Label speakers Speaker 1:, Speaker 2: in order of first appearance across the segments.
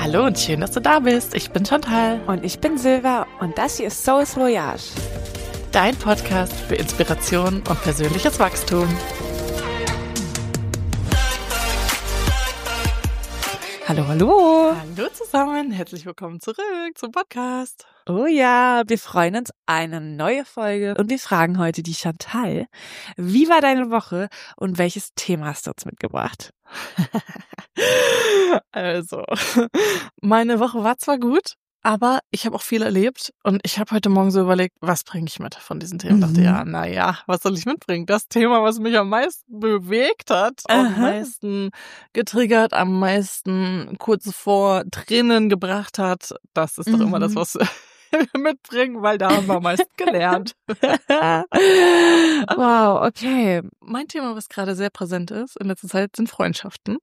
Speaker 1: Hallo und schön, dass du da bist. Ich bin Chantal.
Speaker 2: Und ich bin Silva und das hier ist Souls Voyage.
Speaker 1: Dein Podcast für Inspiration und persönliches Wachstum.
Speaker 2: Hallo, hallo.
Speaker 1: Hallo zusammen, herzlich willkommen zurück zum Podcast.
Speaker 2: Oh ja, wir freuen uns, eine neue Folge und wir fragen heute die Chantal, wie war deine Woche und welches Thema hast du uns mitgebracht?
Speaker 1: Also, meine Woche war zwar gut, aber ich habe auch viel erlebt und ich habe heute Morgen so überlegt, was bringe ich mit von diesen Themen? Dachte, was soll ich mitbringen? Das Thema, was mich am meisten bewegt hat, am meisten getriggert, am meisten kurz vor Tränen gebracht hat, das ist doch immer das, was wir mitbringen, weil da haben wir am meisten gelernt.
Speaker 2: Wow, okay.
Speaker 1: Mein Thema, was gerade sehr präsent ist in letzter Zeit, sind Freundschaften.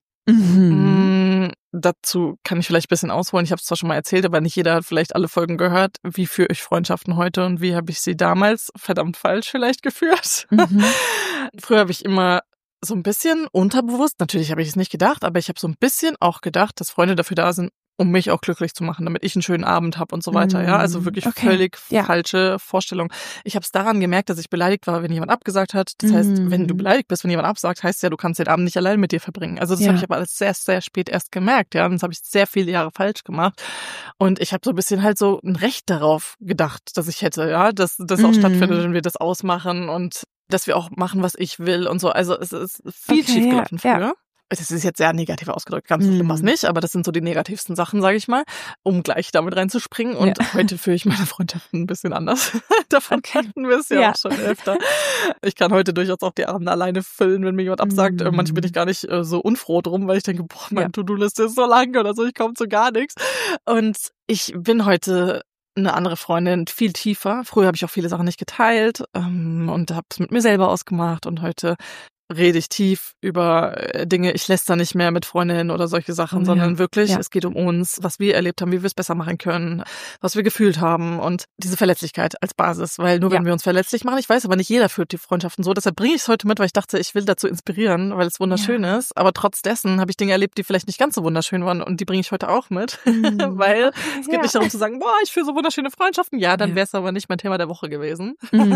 Speaker 1: Dazu kann ich vielleicht ein bisschen ausholen. Ich habe es zwar schon mal erzählt, aber nicht jeder hat vielleicht alle Folgen gehört. Wie führe ich Freundschaften heute und wie habe ich sie damals verdammt falsch vielleicht geführt? Früher habe ich immer so ein bisschen unterbewusst, natürlich habe ich es nicht gedacht, aber ich habe so ein bisschen auch gedacht, dass Freunde dafür da sind, um mich auch glücklich zu machen, damit ich einen schönen Abend habe und so weiter. Ja, also wirklich völlig falsche Vorstellung. Ich habe es daran gemerkt, dass ich beleidigt war, wenn jemand abgesagt hat. Das heißt, wenn du beleidigt bist, wenn jemand absagt, heißt ja, du kannst den Abend nicht allein mit dir verbringen. Also das habe ich aber alles sehr, sehr spät erst gemerkt. Ja, und das habe ich sehr viele Jahre falsch gemacht. Und ich habe so ein bisschen halt so ein Recht darauf gedacht, dass ich hätte, ja, dass das auch stattfindet, wenn wir das ausmachen und dass wir auch machen, was ich will und so. Also es ist viel schief gelaufen früher. Ja. Das ist jetzt sehr negativ ausgedrückt, ganz schlimm was nicht, aber das sind so die negativsten Sachen, sage ich mal, um gleich damit reinzuspringen. Und heute führe ich meine Freundschaften ein bisschen anders. Davon hatten wir es ja auch schon öfter. Ich kann heute durchaus auch die Abende alleine füllen, wenn mir jemand absagt. Manchmal bin ich gar nicht so unfroh drum, weil ich denke, boah, meine To-Do-Liste ist so lang oder so, ich komme zu gar nichts. Und ich bin heute eine andere Freundin, viel tiefer. Früher habe ich auch viele Sachen nicht geteilt und habe es mit mir selber ausgemacht und heute rede ich tief über Dinge, ich lästere nicht mehr mit Freundinnen oder solche Sachen, sondern wirklich, es geht um uns, was wir erlebt haben, wie wir es besser machen können, was wir gefühlt haben und diese Verletzlichkeit als Basis, weil nur wenn wir uns verletzlich machen, ich weiß aber nicht jeder führt die Freundschaften so, deshalb bringe ich es heute mit, weil ich dachte, ich will dazu inspirieren, weil es wunderschön ist, aber trotz dessen habe ich Dinge erlebt, die vielleicht nicht ganz so wunderschön waren und die bringe ich heute auch mit, weil es geht nicht darum zu sagen, boah, ich führe so wunderschöne Freundschaften, dann wäre es aber nicht mein Thema der Woche gewesen.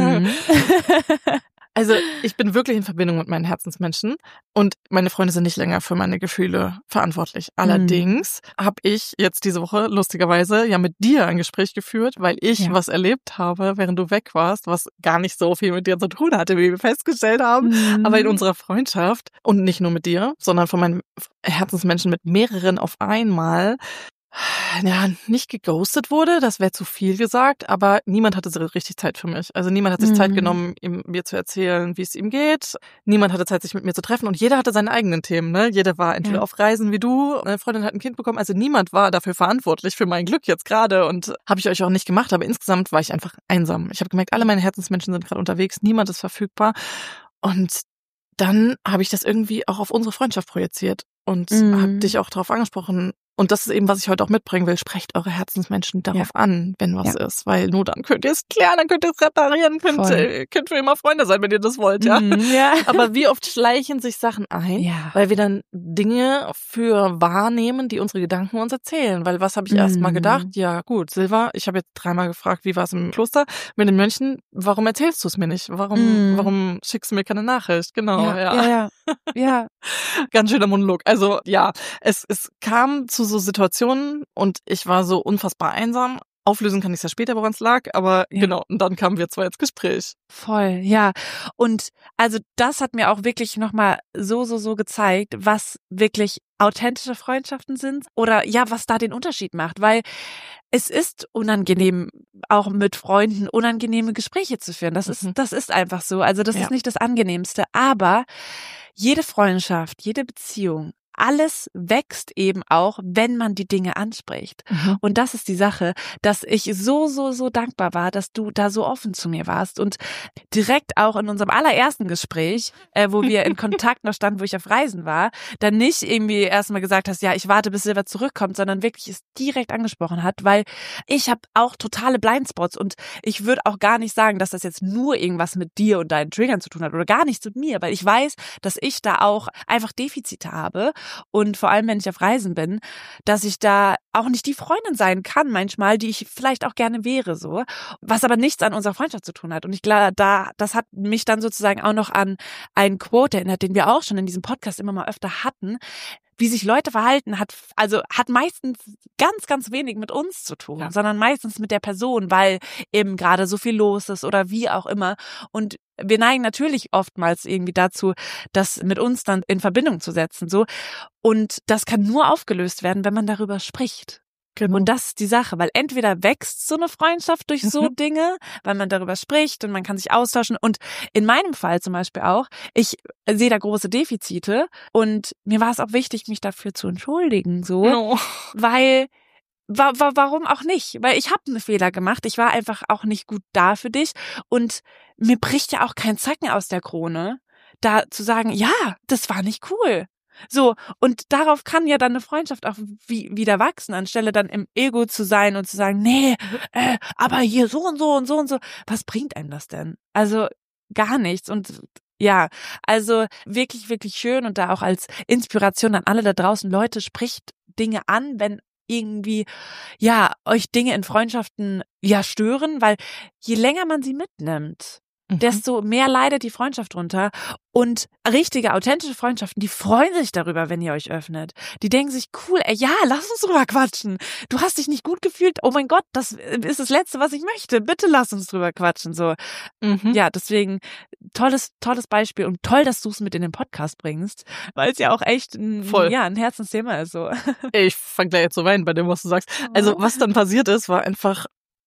Speaker 1: Also ich bin wirklich in Verbindung mit meinen Herzensmenschen und meine Freunde sind nicht länger für meine Gefühle verantwortlich. Allerdings habe ich jetzt diese Woche lustigerweise mit dir ein Gespräch geführt, weil ich was erlebt habe, während du weg warst, was gar nicht so viel mit dir zu tun hatte, wie wir festgestellt haben. Aber in unserer Freundschaft und nicht nur mit dir, sondern von meinen Herzensmenschen mit mehreren auf einmal nicht geghostet wurde, das wäre zu viel gesagt, aber niemand hatte so richtig Zeit für mich. Also niemand hat sich Zeit genommen, mir zu erzählen, wie es ihm geht. Niemand hatte Zeit, sich mit mir zu treffen und jeder hatte seine eigenen Themen. Ne? Jeder war entweder auf Reisen wie du, eine Freundin hat ein Kind bekommen, also niemand war dafür verantwortlich für mein Glück jetzt gerade und habe ich euch auch nicht gemacht, aber insgesamt war ich einfach einsam. Ich habe gemerkt, alle meine Herzensmenschen sind gerade unterwegs, niemand ist verfügbar und dann habe ich das irgendwie auch auf unsere Freundschaft projiziert und habe dich auch darauf angesprochen. Und das ist eben, was ich heute auch mitbringen will. Sprecht eure Herzensmenschen darauf an, wenn was ist. Weil nur dann könnt ihr es klären, dann könnt ihr es reparieren, könnt für immer Freunde sein, wenn ihr das wollt, ja. Aber wie oft schleichen sich Sachen ein, weil wir dann Dinge für wahrnehmen, die unsere Gedanken uns erzählen. Weil was habe ich erst mal gedacht? Ja gut, Silva, ich habe jetzt 3-mal gefragt, wie war es im Kloster mit den Mönchen? Warum erzählst du es mir nicht? Warum schickst du mir keine Nachricht? Genau, ja. Ganz schöner Monolog. Also es kam zu so Situationen und ich war so unfassbar einsam. Auflösen kann ich es ja später, woran es lag, aber genau, und dann kamen wir zwei ins Gespräch.
Speaker 2: Voll, ja. Und also das hat mir auch wirklich nochmal so gezeigt, was wirklich authentische Freundschaften sind oder was da den Unterschied macht, weil es ist unangenehm, auch mit Freunden unangenehme Gespräche zu führen. Das ist einfach so. Also das ist nicht das Angenehmste, aber jede Freundschaft, jede Beziehung, alles wächst eben auch, wenn man die Dinge anspricht. Und das ist die Sache, dass ich so dankbar war, dass du da so offen zu mir warst und direkt auch in unserem allerersten Gespräch, wo wir in Kontakt noch standen, wo ich auf Reisen war, dann nicht irgendwie erstmal gesagt hast, ich warte, bis Silva zurückkommt, sondern wirklich es direkt angesprochen hat, weil ich habe auch totale Blindspots und ich würde auch gar nicht sagen, dass das jetzt nur irgendwas mit dir und deinen Triggern zu tun hat oder gar nichts mit mir, weil ich weiß, dass ich da auch einfach Defizite habe und vor allem, wenn ich auf Reisen bin, dass ich da auch nicht die Freundin sein kann manchmal, die ich vielleicht auch gerne wäre, so, was aber nichts an unserer Freundschaft zu tun hat. Und ich glaube, das hat mich dann sozusagen auch noch an einen Quote erinnert, den wir auch schon in diesem Podcast immer mal öfter hatten. Wie sich Leute verhalten, hat meistens ganz, ganz wenig mit uns zu tun, sondern meistens mit der Person, weil eben gerade so viel los ist oder wie auch immer. Und wir neigen natürlich oftmals irgendwie dazu, das mit uns dann in Verbindung zu setzen, so. Und das kann nur aufgelöst werden, wenn man darüber spricht. Genau. Und das ist die Sache, weil entweder wächst so eine Freundschaft durch so Dinge, weil man darüber spricht und man kann sich austauschen. Und in meinem Fall zum Beispiel auch, ich sehe da große Defizite und mir war es auch wichtig, mich dafür zu entschuldigen, so, weil warum auch nicht? Weil ich habe einen Fehler gemacht, ich war einfach auch nicht gut da für dich und mir bricht ja auch kein Zacken aus der Krone, da zu sagen, ja, das war nicht cool. So, und darauf kann ja dann eine Freundschaft auch wieder wachsen, anstelle dann im Ego zu sein und zu sagen, nee, aber hier so und so und so und so. Was bringt einem das denn? Also gar nichts. Und ja, also wirklich, wirklich schön und da auch als Inspiration an alle da draußen, Leute, spricht Dinge an, wenn irgendwie, ja, euch Dinge in Freundschaften ja stören, weil je länger man sie mitnimmt, desto mehr leidet die Freundschaft drunter. Und richtige, authentische Freundschaften, die freuen sich darüber, wenn ihr euch öffnet. Die denken sich, cool, ja, lass uns drüber quatschen. Du hast dich nicht gut gefühlt. Oh mein Gott, das ist das Letzte, was ich möchte. Bitte lass uns drüber quatschen. So, ja, deswegen tolles Beispiel und toll, dass du es mit in den Podcast bringst, weil es ja auch echt ein Herzensthema ist. So.
Speaker 1: Ich fange gleich jetzt so weinen bei dem, was du sagst. Also was dann passiert ist, war einfach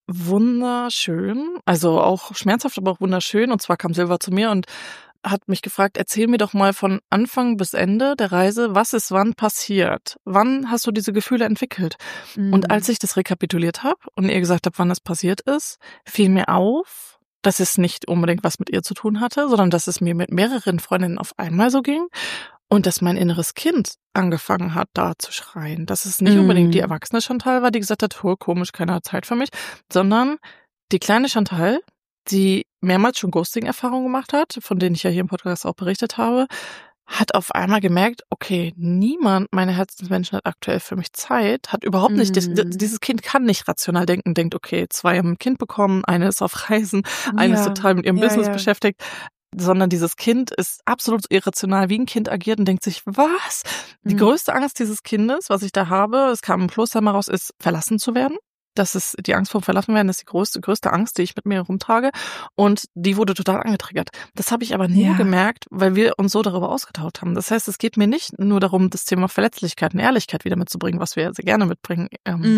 Speaker 1: wunderschön, also auch schmerzhaft, aber auch wunderschön. Und zwar kam Silva zu mir und hat mich gefragt, erzähl mir doch mal von Anfang bis Ende der Reise, was ist wann passiert? Wann hast du diese Gefühle entwickelt? Und als ich das rekapituliert habe und ihr gesagt habe, wann das passiert ist, fiel mir auf, dass es nicht unbedingt was mit ihr zu tun hatte, sondern dass es mir mit mehreren Freundinnen auf einmal so ging. Und dass mein inneres Kind angefangen hat, da zu schreien. Dass es nicht unbedingt die erwachsene Chantal war, die gesagt hat, komisch, keiner hat Zeit für mich, sondern die kleine Chantal, die mehrmals schon Ghosting-Erfahrungen gemacht hat, von denen ich ja hier im Podcast auch berichtet habe, hat auf einmal gemerkt, okay, niemand meiner Herzensmenschen hat aktuell für mich Zeit, hat überhaupt nicht, dieses Kind kann nicht rational denken, denkt, okay, 2 haben ein Kind bekommen, eine ist auf Reisen, eine ist total mit ihrem Business beschäftigt. Sondern dieses Kind ist absolut irrational, wie ein Kind agiert und denkt sich, was? Die größte Angst dieses Kindes, was ich da habe, es kam im Kloster mal raus, ist, verlassen zu werden. Das ist die Angst vor Verlassen werden, ist die größte Angst, die ich mit mir rumtrage. Und die wurde total angetriggert. Das habe ich aber nur gemerkt, weil wir uns so darüber ausgetauscht haben. Das heißt, es geht mir nicht nur darum, das Thema Verletzlichkeit und Ehrlichkeit wieder mitzubringen, was wir sehr gerne mitbringen.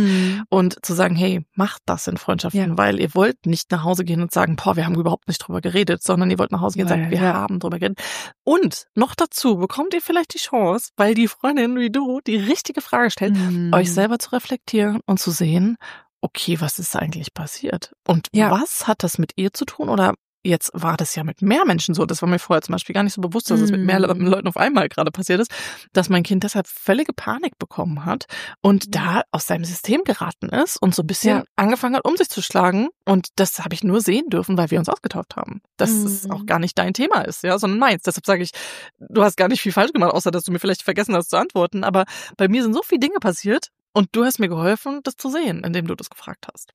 Speaker 1: Und zu sagen, hey, macht das in Freundschaften, weil ihr wollt nicht nach Hause gehen und sagen, wir haben überhaupt nicht drüber geredet, sondern ihr wollt nach Hause gehen und sagen, wir haben drüber geredet. Und noch dazu bekommt ihr vielleicht die Chance, weil die Freundin wie du die richtige Frage stellt, euch selber zu reflektieren und zu sehen, okay, was ist eigentlich passiert? Und was hat das mit ihr zu tun? Oder jetzt war das ja mit mehr Menschen so, das war mir vorher zum Beispiel gar nicht so bewusst, dass es mit mehr Leuten auf einmal gerade passiert ist, dass mein Kind deshalb völlige Panik bekommen hat und da aus seinem System geraten ist und so ein bisschen angefangen hat, um sich zu schlagen. Und das habe ich nur sehen dürfen, weil wir uns ausgetauscht haben. Dass es auch gar nicht dein Thema ist, sondern meins. Deshalb sage ich, du hast gar nicht viel falsch gemacht, außer dass du mir vielleicht vergessen hast zu antworten. Aber bei mir sind so viele Dinge passiert, und du hast mir geholfen, das zu sehen, indem du das gefragt hast.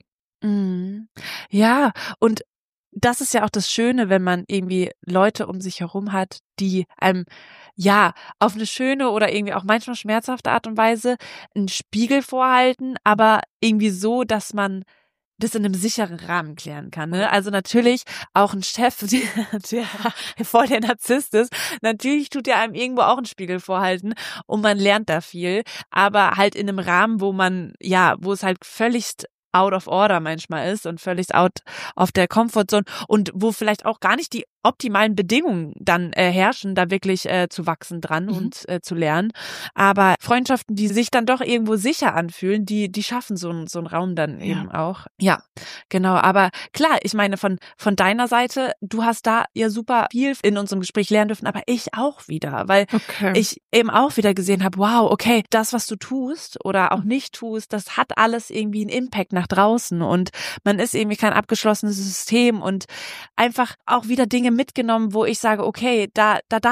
Speaker 2: Ja, und das ist ja auch das Schöne, wenn man irgendwie Leute um sich herum hat, die einem auf eine schöne oder irgendwie auch manchmal schmerzhafte Art und Weise einen Spiegel vorhalten, aber irgendwie so, dass man das in einem sicheren Rahmen klären kann. Ne? Also natürlich auch ein Chef, der voll der Narzisst ist, natürlich tut er einem irgendwo auch einen Spiegel vorhalten und man lernt da viel, aber halt in einem Rahmen, wo es halt völligst out of order manchmal ist und völlig out of der Comfortzone und wo vielleicht auch gar nicht die optimalen Bedingungen dann herrschen, da wirklich zu wachsen dran und zu lernen. Aber Freundschaften, die sich dann doch irgendwo sicher anfühlen, die schaffen so einen Raum dann eben auch. Ja, genau. Aber klar, ich meine, von deiner Seite, du hast da ja super viel in unserem Gespräch lernen dürfen, aber ich auch wieder, weil ich eben auch wieder gesehen habe, wow, okay, das, was du tust oder auch nicht tust, das hat alles irgendwie einen Impact nach draußen und man ist irgendwie kein abgeschlossenes System und einfach auch wieder Dinge mitgenommen, wo ich sage, okay, da darf ich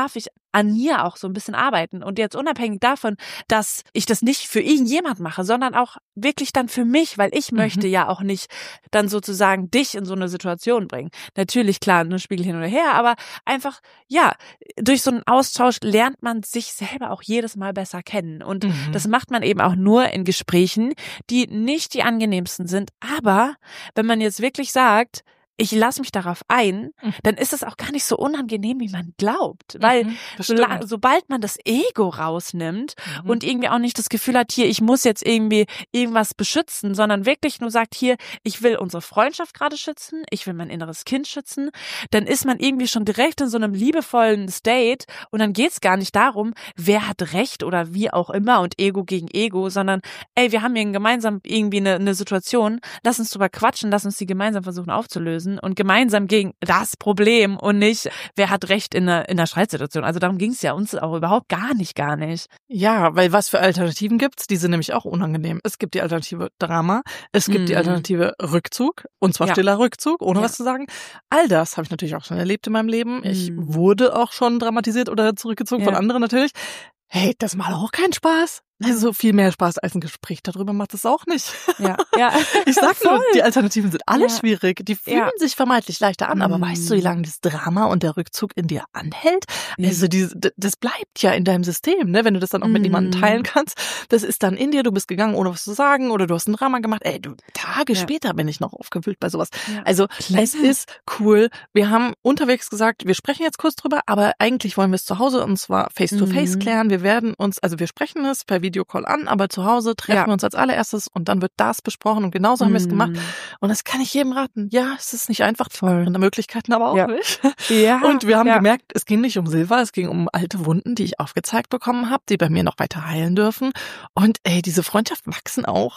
Speaker 2: an mir auch so ein bisschen arbeiten. Und jetzt unabhängig davon, dass ich das nicht für irgendjemand mache, sondern auch wirklich dann für mich, weil ich möchte ja auch nicht dann sozusagen dich in so eine Situation bringen. Natürlich, klar, nur Spiegel hin oder her, aber einfach, ja, durch so einen Austausch lernt man sich selber auch jedes Mal besser kennen. Und das macht man eben auch nur in Gesprächen, die nicht die angenehmsten sind. Aber wenn man jetzt wirklich sagt, ich lasse mich darauf ein, dann ist es auch gar nicht so unangenehm, wie man glaubt. Weil sobald man das Ego rausnimmt und irgendwie auch nicht das Gefühl hat, hier, ich muss jetzt irgendwie irgendwas beschützen, sondern wirklich nur sagt, hier, ich will unsere Freundschaft gerade schützen, ich will mein inneres Kind schützen, dann ist man irgendwie schon direkt in so einem liebevollen State und dann geht's gar nicht darum, wer hat Recht oder wie auch immer und Ego gegen Ego, sondern ey, wir haben hier gemeinsam irgendwie eine Situation, lass uns drüber quatschen, lass uns die gemeinsam versuchen aufzulösen und gemeinsam gegen das Problem und nicht, wer hat Recht in einer Streitsituation. Also darum ging es ja uns auch überhaupt gar nicht.
Speaker 1: Ja, weil was für Alternativen gibt's? Die sind nämlich auch unangenehm. Es gibt die Alternative Drama, es gibt die Alternative Rückzug, und zwar stiller Rückzug, ohne was zu sagen. All das habe ich natürlich auch schon erlebt in meinem Leben. Ich wurde auch schon dramatisiert oder zurückgezogen von anderen natürlich. Hey, das macht auch keinen Spaß. Also viel mehr Spaß als ein Gespräch darüber macht es auch nicht.
Speaker 2: Ja.
Speaker 1: Ich sag nur, die Alternativen sind alle schwierig. Die fühlen sich vermeintlich leichter an, aber weißt du, wie lange das Drama und der Rückzug in dir anhält? Also das bleibt ja in deinem System, ne? Wenn du das dann auch mit niemandem teilen kannst. Das ist dann in dir, du bist gegangen, ohne was zu sagen, oder du hast ein Drama gemacht. Ey, Tage später bin ich noch aufgewühlt bei sowas. Ja. Also es ist cool. Wir haben unterwegs gesagt, wir sprechen jetzt kurz drüber, aber eigentlich wollen wir es zu Hause und zwar face-to-face klären. Wir werden uns, also wir sprechen es per Videocall an, aber zu Hause treffen wir uns als allererstes und dann wird das besprochen und genauso haben wir es gemacht. Und das kann ich jedem raten. Ja, es ist nicht einfach, andere Möglichkeiten aber auch nicht. Ja. Und wir haben gemerkt, es ging nicht um Silva, es ging um alte Wunden, die ich aufgezeigt bekommen habe, die bei mir noch weiter heilen dürfen. Und diese Freundschaften wachsen auch,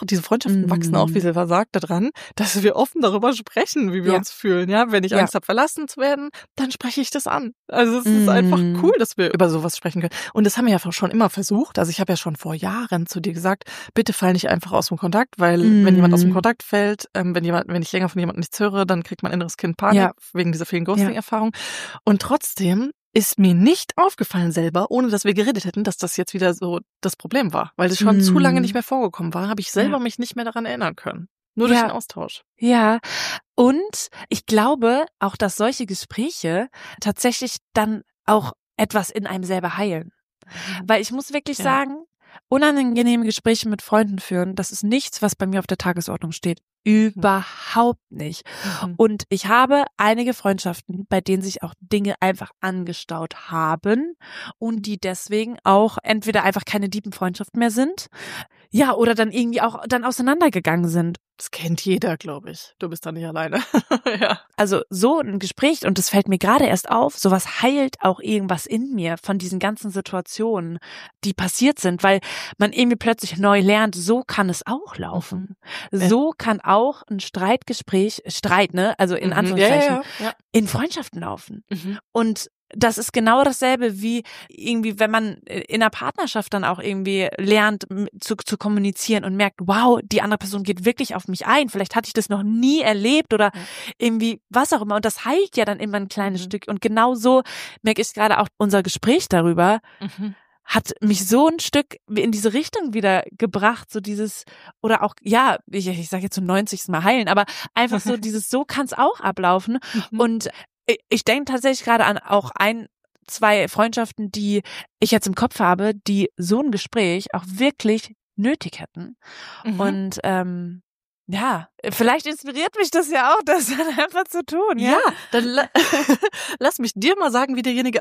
Speaker 1: wie Silva sagt, daran, dass wir offen darüber sprechen, wie wir uns fühlen. Ja, wenn ich Angst habe, verlassen zu werden, dann spreche ich das an. Also es ist einfach cool, dass wir über sowas sprechen können. Und das haben wir ja schon immer versucht. Also ich habe ja schon vor Jahren zu dir gesagt, bitte fall nicht einfach aus dem Kontakt, weil wenn jemand aus dem Kontakt fällt, wenn ich länger von jemandem nichts höre, dann kriegt mein inneres Kind Panik wegen dieser vielen Ghosting-Erfahrung. Und trotzdem ist mir nicht aufgefallen selber, ohne dass wir geredet hätten, dass das jetzt wieder so das Problem war. Weil es schon zu lange nicht mehr vorgekommen war, habe ich selber mich nicht mehr daran erinnern können. Nur durch den Austausch.
Speaker 2: Ja, und ich glaube auch, dass solche Gespräche tatsächlich dann auch etwas in einem selber heilen. Weil ich muss wirklich sagen, unangenehme Gespräche mit Freunden führen, das ist nichts, was bei mir auf der Tagesordnung steht. Überhaupt nicht. Und ich habe einige Freundschaften, bei denen sich auch Dinge einfach angestaut haben und die deswegen auch entweder einfach keine tiefen Freundschaften mehr sind, oder dann irgendwie auch dann auseinandergegangen sind.
Speaker 1: Das kennt jeder, glaube ich. Du bist da nicht alleine.
Speaker 2: Also so ein Gespräch, und das fällt mir gerade erst auf, sowas heilt auch irgendwas in mir von diesen ganzen Situationen, die passiert sind, weil man irgendwie plötzlich neu lernt, so kann es auch laufen. So kann auch ein Streit, ne, also in Anführungszeichen, in Freundschaften laufen. Und das ist genau dasselbe wie irgendwie, wenn man in einer Partnerschaft dann auch irgendwie lernt zu kommunizieren und merkt, wow, die andere Person geht wirklich auf mich ein. Vielleicht hatte ich das noch nie erlebt oder irgendwie was auch immer. Und das heilt ja dann immer ein kleines Stück. Und genau so merke ich gerade auch, unser Gespräch darüber hat mich so ein Stück in diese Richtung wieder gebracht, so dieses, oder auch, ich sage jetzt zum 90. Mal heilen, aber einfach so dieses, so kann es auch ablaufen. Und ich denke tatsächlich gerade an auch 2 Freundschaften, die ich jetzt im Kopf habe, die so ein Gespräch auch wirklich nötig hätten. Und vielleicht inspiriert mich das ja auch, das dann einfach zu tun.
Speaker 1: Ja, dann lass mich dir mal sagen, wie derjenige,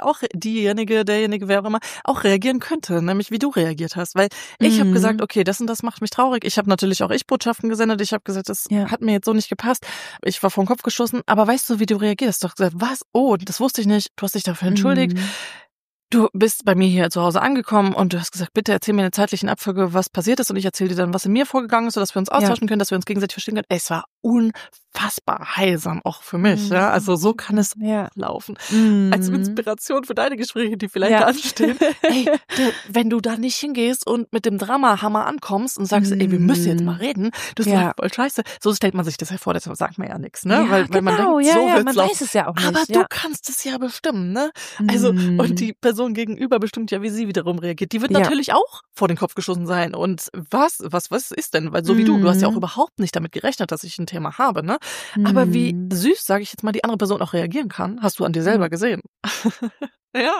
Speaker 1: wer auch immer, auch reagieren könnte, nämlich wie du reagiert hast. Weil ich habe gesagt, okay, das und das macht mich traurig. Ich habe natürlich auch Ich-Botschaften gesendet. Ich habe gesagt, das hat mir jetzt so nicht gepasst. Ich war vor den Kopf gestoßen. Aber weißt du, wie du reagierst? Du hast gesagt, was? Oh, das wusste ich nicht. Du hast dich dafür entschuldigt. Du bist bei mir hier zu Hause angekommen und du hast gesagt, bitte erzähl mir in der zeitlichen Abfolge, was passiert ist, und ich erzähle dir dann, was in mir vorgegangen ist, sodass wir uns austauschen können, dass wir uns gegenseitig verstehen können. Es war unfassbar heilsam, auch für mich. Ja, also so kann es laufen. Als Inspiration für deine Gespräche, die vielleicht anstehen. Ey, wenn du da nicht hingehst und mit dem Drama-Hammer ankommst und sagst, ey, wir müssen jetzt mal reden, das ist voll scheiße. So stellt man sich das ja vor, deshalb sagt man ja nichts, ne?
Speaker 2: Ja,
Speaker 1: weil man denkt, so wird's
Speaker 2: man
Speaker 1: laufen.
Speaker 2: weiß es ja auch nicht.
Speaker 1: Aber du kannst es ja bestimmen, ne? Also, und die Person gegenüber bestimmt ja, wie sie wiederum reagiert. Die wird natürlich auch vor den Kopf geschossen sein. Und was ist denn? Weil so wie du hast ja auch überhaupt nicht damit gerechnet, dass ich ein Thema habe, ne? Aber wie süß, sage ich jetzt mal, die andere Person auch reagieren kann, hast du an dir selber gesehen. Ja.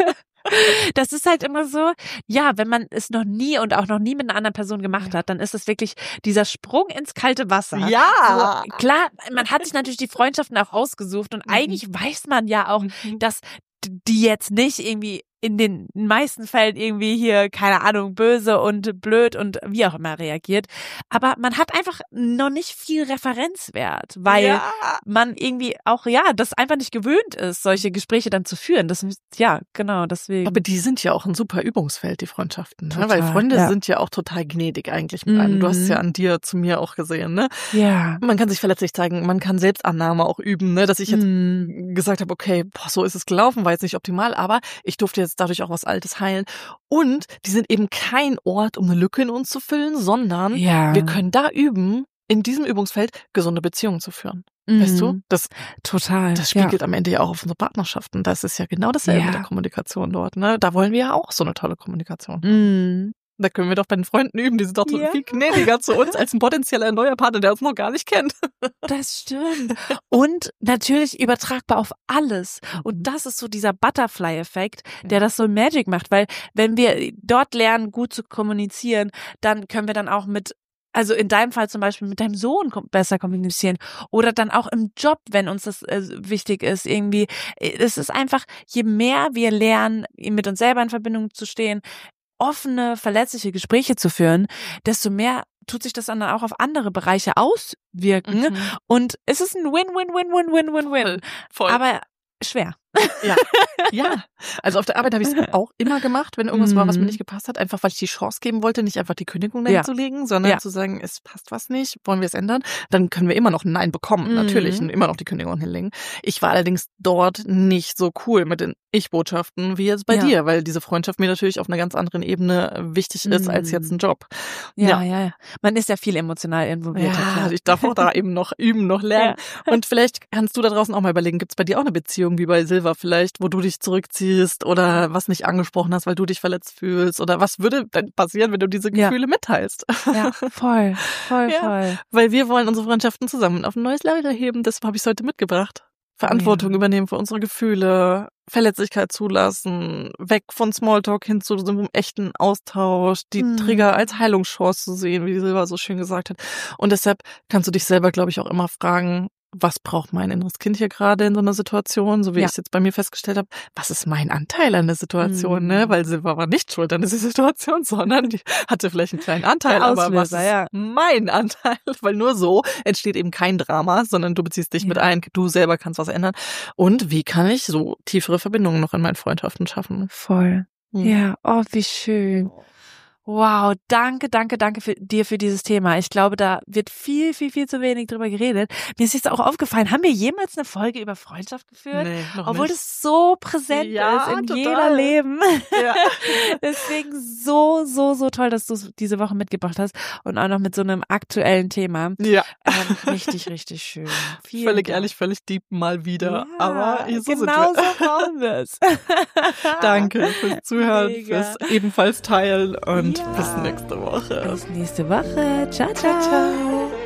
Speaker 2: Das ist halt immer so, ja, wenn man es noch nie und auch noch nie mit einer anderen Person gemacht hat, dann ist es wirklich dieser Sprung ins kalte Wasser.
Speaker 1: Ja.
Speaker 2: So, klar, man hat sich natürlich die Freundschaften auch ausgesucht und eigentlich weiß man ja auch, dass die jetzt nicht irgendwie in den meisten Fällen irgendwie hier, keine Ahnung, böse und blöd und wie auch immer reagiert. Aber man hat einfach noch nicht viel Referenzwert, weil man irgendwie auch, das einfach nicht gewöhnt ist, solche Gespräche dann zu führen. Das, genau, deswegen.
Speaker 1: Aber die sind ja auch ein super Übungsfeld, die Freundschaften. Ne? Weil Freunde sind ja auch total gnädig eigentlich mit einem. Du hast es ja an dir zu mir auch gesehen, ne?
Speaker 2: Ja.
Speaker 1: Man kann sich verletzlich zeigen, man kann Selbstannahme auch üben, ne? Dass ich jetzt gesagt habe, okay, so ist es gelaufen, war jetzt nicht optimal, aber ich durfte jetzt dadurch auch was Altes heilen. Und die sind eben kein Ort, um eine Lücke in uns zu füllen, sondern wir können da üben, in diesem Übungsfeld gesunde Beziehungen zu führen. Weißt du? Das spiegelt am Ende ja auch auf unsere Partnerschaften. Das ist ja genau dasselbe mit der Kommunikation dort. Ne? Da wollen wir ja auch so eine tolle Kommunikation. Da können wir doch bei den Freunden üben. Die sind doch viel gnädiger zu uns als ein potenzieller neuer Partner, der uns noch gar nicht kennt.
Speaker 2: Das stimmt. Und natürlich übertragbar auf alles. Und das ist so dieser Butterfly-Effekt, der das so magic macht. Weil wenn wir dort lernen, gut zu kommunizieren, dann können wir dann auch also in deinem Fall zum Beispiel mit deinem Sohn besser kommunizieren oder dann auch im Job, wenn uns das wichtig ist, irgendwie. Es ist einfach, je mehr wir lernen, mit uns selber in Verbindung zu stehen, offene, verletzliche Gespräche zu führen, desto mehr tut sich das dann auch auf andere Bereiche auswirken. Und es ist ein Win-Win-Win-Win-Win-Win-Win.
Speaker 1: Voll.
Speaker 2: Aber schwer.
Speaker 1: Ja. Also auf der Arbeit habe ich es auch immer gemacht, wenn irgendwas war, was mir nicht gepasst hat, einfach weil ich die Chance geben wollte, nicht einfach die Kündigung dahin zu legen, sondern zu sagen, es passt was nicht, wollen wir es ändern, dann können wir immer noch ein Nein bekommen, natürlich, und immer noch die Kündigung hinlegen. Ich war allerdings dort nicht so cool mit den Ich-Botschaften wie jetzt bei dir, weil diese Freundschaft mir natürlich auf einer ganz anderen Ebene wichtig ist als jetzt ein Job.
Speaker 2: Ja. Man ist ja viel emotional involviert.
Speaker 1: Ja, ich darf auch da eben noch üben, noch lernen. Und vielleicht kannst du da draußen auch mal überlegen, gibt es bei dir auch eine Beziehung wie bei Silva vielleicht, wo du dich zurückziehst oder was nicht angesprochen hast, weil du dich verletzt fühlst, oder was würde denn passieren, wenn du diese Gefühle mitteilst?
Speaker 2: Ja, voll.
Speaker 1: Weil wir wollen unsere Freundschaften zusammen auf ein neues Level heben, deshalb habe ich es heute mitgebracht. Verantwortung übernehmen für unsere Gefühle, Verletzlichkeit zulassen, weg von Smalltalk hin zu so einem echten Austausch, die Trigger als Heilungschance zu sehen, wie Silva so schön gesagt hat. Und deshalb kannst du dich selber, glaube ich, auch immer fragen, was braucht mein inneres Kind hier gerade in so einer Situation, so wie ich es jetzt bei mir festgestellt habe, was ist mein Anteil an der Situation, ne? Weil Silva war nicht schuld an dieser Situation, sondern die hatte vielleicht einen kleinen Anteil, aber was ist mein Anteil? Weil nur so entsteht eben kein Drama, sondern du beziehst dich mit ein, du selber kannst was ändern. Und wie kann ich so tiefere Verbindungen noch in meinen Freundschaften schaffen?
Speaker 2: Voll. Ja, oh, wie schön. Wow, danke dir für dieses Thema. Ich glaube, da wird viel zu wenig drüber geredet. Mir ist jetzt auch aufgefallen, haben wir jemals eine Folge über Freundschaft geführt?
Speaker 1: Nee, noch
Speaker 2: obwohl
Speaker 1: nicht.
Speaker 2: Das so präsent ist in jeder Leben.
Speaker 1: Ja.
Speaker 2: Deswegen so toll, dass du es diese Woche mitgebracht hast und auch noch mit so einem aktuellen Thema.
Speaker 1: Ja.
Speaker 2: Richtig schön.
Speaker 1: Völlig ehrlich, völlig deep mal wieder.
Speaker 2: Ja,
Speaker 1: aber so
Speaker 2: genau so brauchen wir es.
Speaker 1: Danke fürs Zuhören, fürs ebenfalls teilen und bis nächste Woche.
Speaker 2: Bis nächste Woche. Ciao.